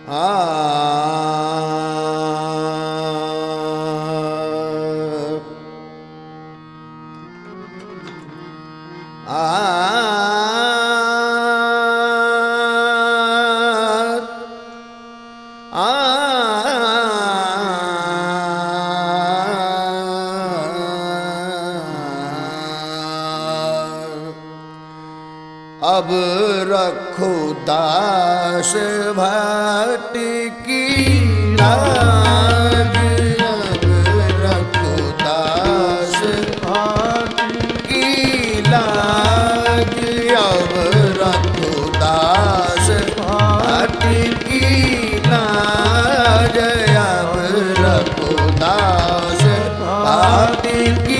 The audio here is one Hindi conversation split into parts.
अब रखो दास भट्ट की लाज, अब रखो दास भट्ट की लाज, अब रखो दास भट्ट की लाज, अब रखो दास भट्ट की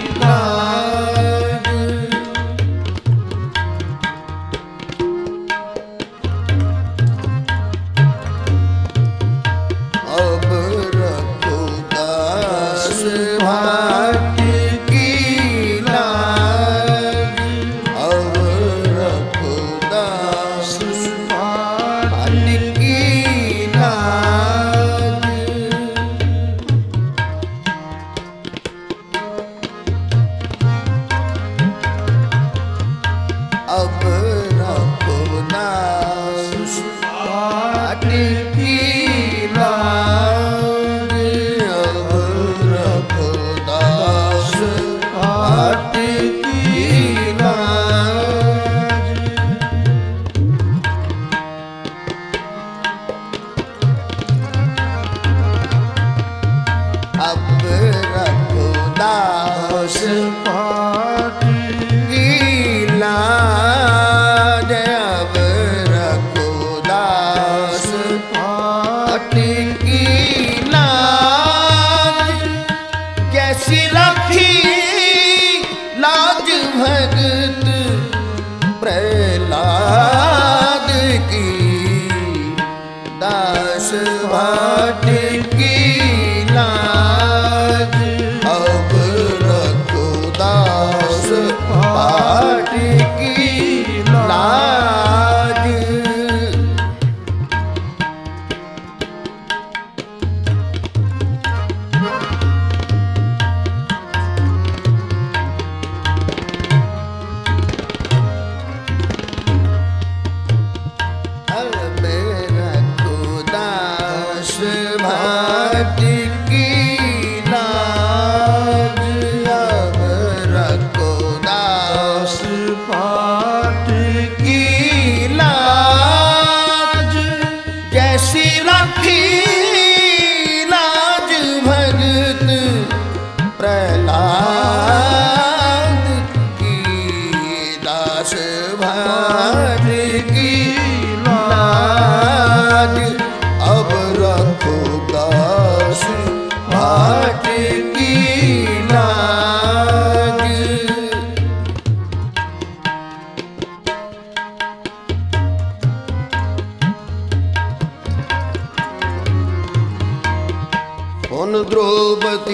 द्रौपदी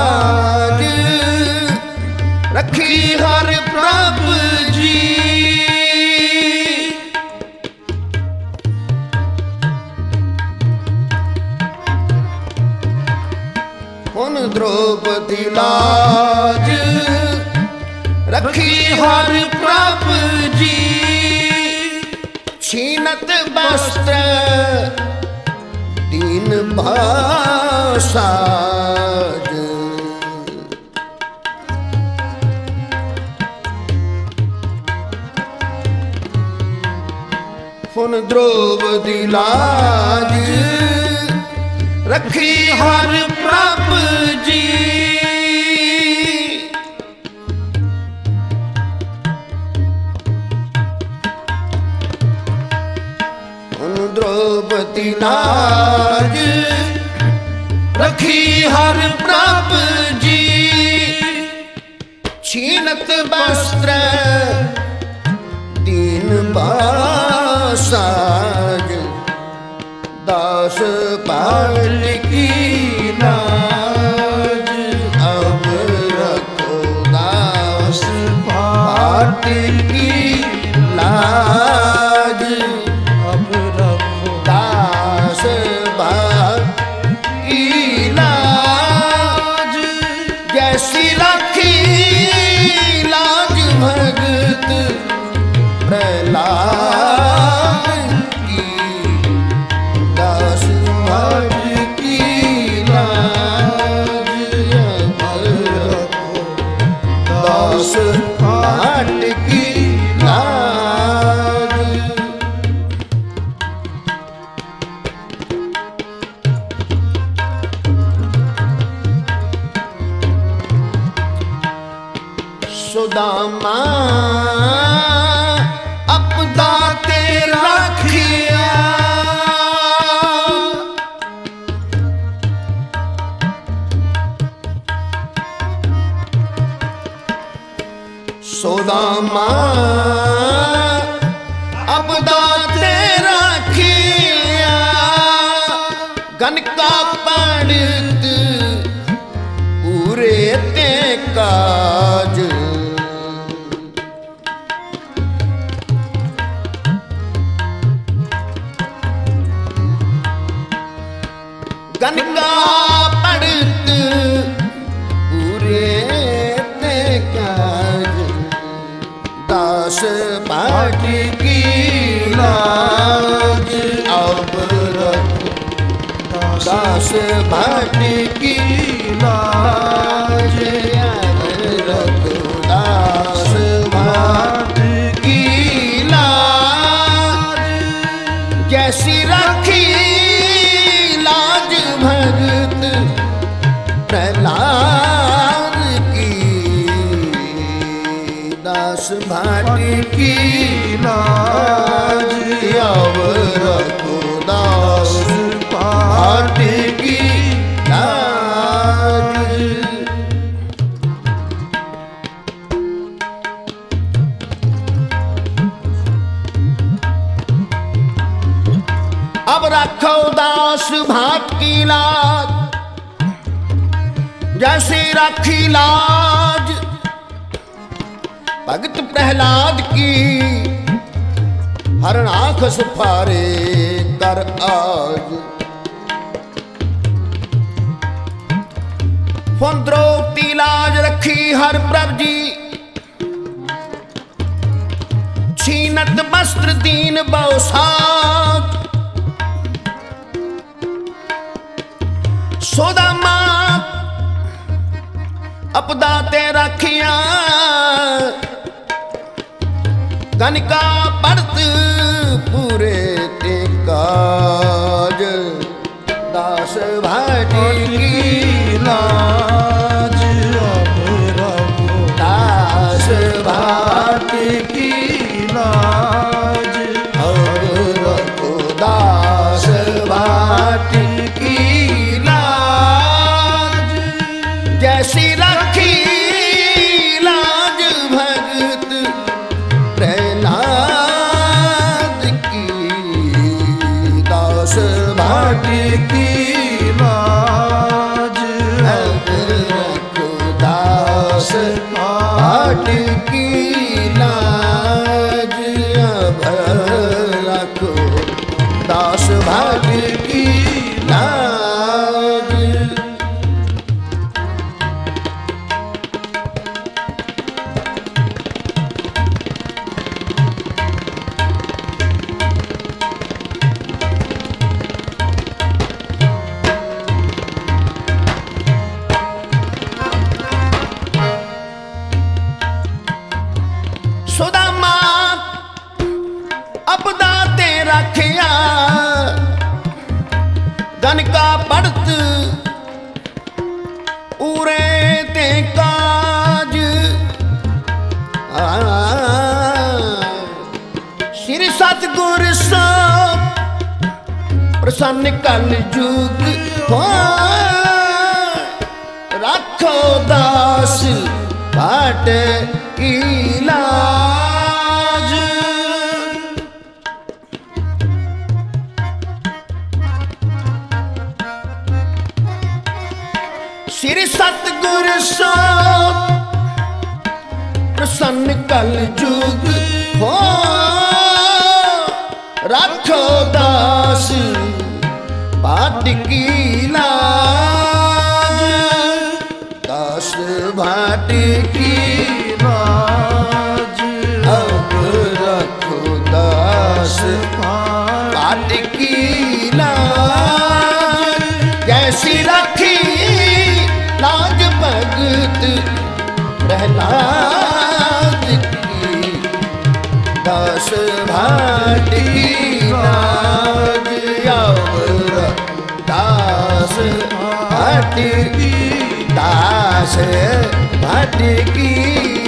लाज रखी हर प्रभु जी, उन द्रौपदी लाज रखी हर प्रभु जी, छीनत वस्त्र दीन भाषाज, उन द्रौपदी लाज रखी हर प्रभु जी, उन द्रौपदी लाज रखी हर प्रभु जी, छीनत वस्त्र दीन भाषाज, दास पाल की लाज, अब रखो दास पाल की लाज, अब रखो दास प्रहलाद की दास भाट की लाज अब रखो दास भाट की लाज। सुदामा अपदा ते राखिया सुदामा अपदा ते राखिया गनका पड़त पूरे ते काज। गनका पड़त पूरे ते काज दास भाट की लाज अब रखो दास भाट की लाज अब रखो दास भाट की लाज। जैसी रखी लाज भगत प्रहलाद की दास भाट की लाज अब रखो दास भाट की लाज। अब रखो दास भाट की लाज जैसे राखी लाज भगत प्रहलाद की हर आंख सुफारे कर आज। द्रौपदी लाज रखी हर प्रभ जी छीनत वस्त्र दीन बहुसात। सुदामा अपदा ते राखिया गनका पड़त पूरे ते काज दास भाट की लाज अब रखो दास भाट की लाज अब रखो दास भाट की लाज। जैसी रखी लाज भगत प्रहलाद की दास भाट की लाज अब रखो दास भाट की लाज अब रखो दास भाट की लाज। सुदामा अपदा ते राखिया गनका पड़त उरे ते काज। श्री सतगुर सो प्रसन्न कल जुग हो राखो दास भाट की लाज। श्री सतगुर सो प्रसन्न कल जुग हो राखो दास भाट की लाज। दास भाट की लाज अब रखो भाट की नाज दास भाट की दास भाट की